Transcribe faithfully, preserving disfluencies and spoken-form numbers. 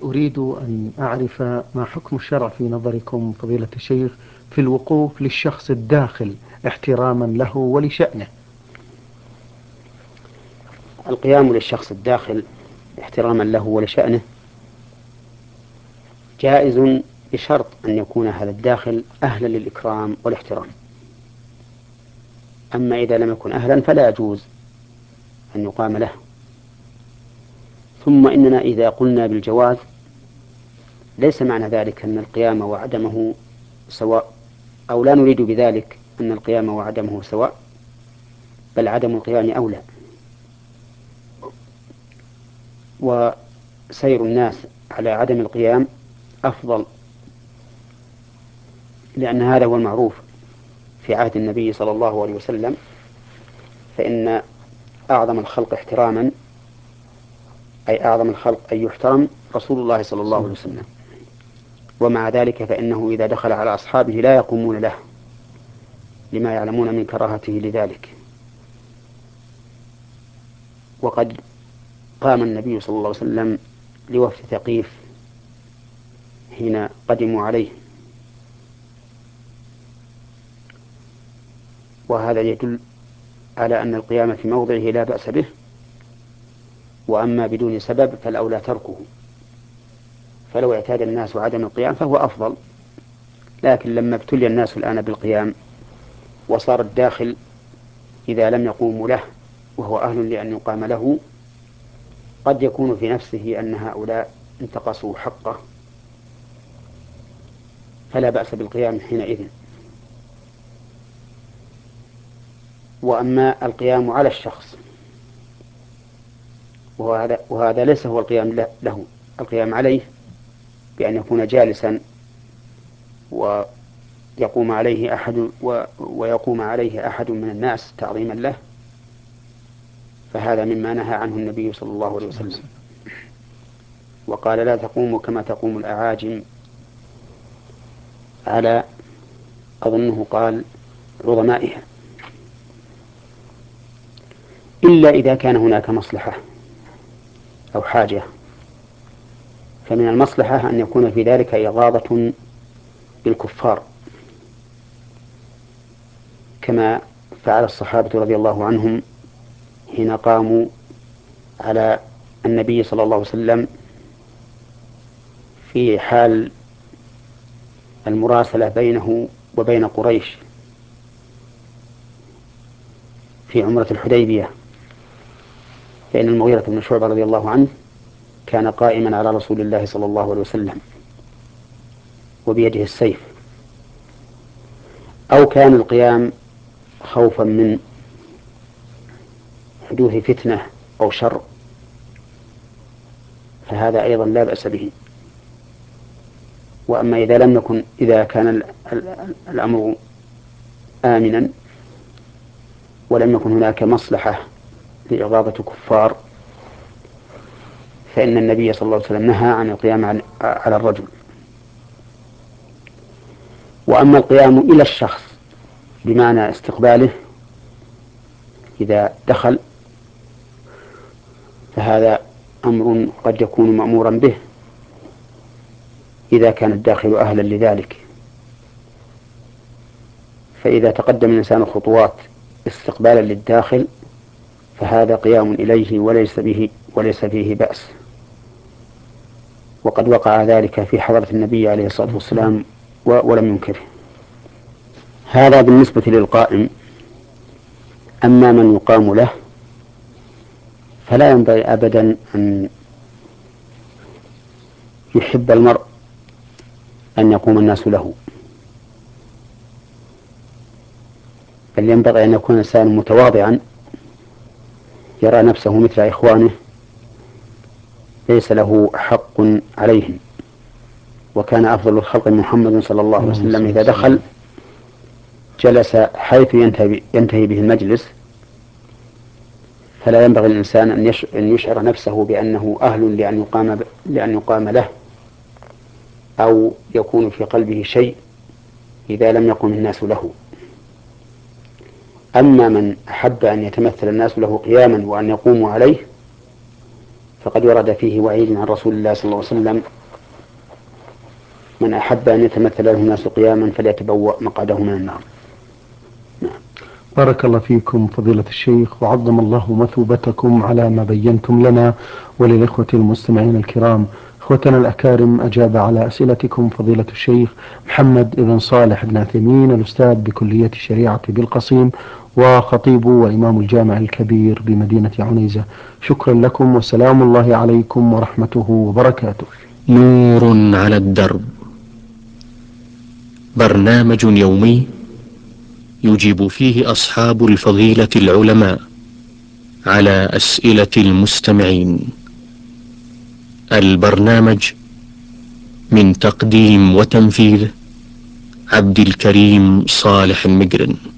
أريد أن أعرف ما حكم الشرع في نظركم فضيلة الشيخ في الوقوف للشخص الداخل احتراما له ولشأنه. القيام للشخص الداخل احتراما له ولشأنه جائز بشرط أن يكون هذا الداخل أهلا للإكرام والاحترام. أما إذا لم يكن أهلا فلا يجوز أن يقام له. ثم إننا إذا قلنا بالجواز ليس معنى ذلك أن القيام وعدمه سواء، أو لا نريد بذلك أن القيام وعدمه سواء، بل عدم القيام أولى. وسير الناس على عدم القيام أفضل، لأن هذا هو المعروف في عهد النبي صلى الله عليه وسلم، فإن أعظم الخلق احتراما أي أعظم الخلق أن يحترم رسول الله صلى الله عليه وسلم. ومع ذلك فإنه إذا دخل على أصحابه لا يقومون له لما يعلمون من كراهته لذلك. وقد قام النبي صلى الله عليه وسلم لوفد ثقيف حين قدموا عليه، وهذا يدل على أن القيام في موضعه لا بأس به، وأما بدون سبب فالأولى تركه. فلو اعتاد الناس عدم القيام فهو أفضل، لكن لما ابتلي الناس الآن بالقيام وصار الداخل إذا لم يقوموا له وهو أهل لأن يقام له قد يكون في نفسه أن هؤلاء انتقصوا حقه، فلا بأس بالقيام حينئذ. وأما القيام على الشخص وهذا, وهذا ليس هو القيام له، القيام عليه بأن يكون جالسا ويقوم عليه أحد ويقوم عليه أحد من الناس تعظيما له، فهذا مما نهى عنه النبي صلى الله عليه وسلم، وقال لا تقوموا كما تقوم الأعاجم على، أظنه قال، عظمائها، إلا إذا كان هناك مصلحة أو حاجة. فمن المصلحة أن يكون في ذلك إغاظة بالكفار كما فعل الصحابة رضي الله عنهم حين قاموا على النبي صلى الله عليه وسلم في حال المراسلة بينه وبين قريش في عمرة الحديبية. فإن المغيرة بن شعبة رضي الله عنه كان قائما على رسول الله صلى الله عليه وسلم وبيده السيف، أو كان القيام خوفا من حدوث فتنة أو شر، فهذا أيضا لا بأس به. وأما إذا لم يكن إذا كان الأمر آمنا ولم يكن هناك مصلحة لإغاظة كفار فإن النبي صلى الله عليه وسلم نهى عن القيام على الرجل. وأما القيام إلى الشخص بمعنى استقباله إذا دخل فهذا أمر قد يكون مأمورا به إذا كان الداخل أهلا لذلك. فإذا تقدم الإنسان خطوات استقبالا للداخل فهذا قيام إليه وليس به وليس فيه بأس، وقد وقع ذلك في حضرة النبي عليه الصلاة والسلام ولم ينكره. هذا بالنسبة للقائم. أما من يقام له فلا ينبغي أبدا أن يحب المرء أن يقوم الناس له، بل ينبغي أن يكون الإنسان متواضعا يرى نفسه مثل إخوانه ليس له حق عليهم. وكان أفضل الخلق محمد صلى الله عليه وسلم إذا دخل جلس حيث ينتهي, ينتهي به المجلس، فلا ينبغي الإنسان أن يشعر نفسه بأنه أهل لأن يقام, لأن يقام له، أو يكون في قلبه شيء إذا لم يقم الناس له. أما من أحب أن يتمثل الناس له قياما وأن يقوموا عليه فقد ورد فيه وعيد عن رسول الله صلى الله عليه وسلم من أحب أن يتمثل له الناس قياما فليتبوأ مقعده من النار. بارك الله فيكم فضيلة الشيخ، وعظم الله مثوبتكم على ما بينتم لنا وللإخوة المستمعين الكرام. إخوتنا الأكارم، أجاب على أسئلتكم فضيلة الشيخ محمد بن صالح بن عثيمين، الأستاذ بكلية الشريعة بالقصيم وخطيب وإمام الجامع الكبير بمدينة عنيزة. شكرا لكم، وسلام الله عليكم ورحمته وبركاته. نور على الدرب، برنامج يومي يجيب فيه أصحاب الفضيلة العلماء على أسئلة المستمعين. البرنامج من تقديم وتنفيذ عبد الكريم صالح المقرن.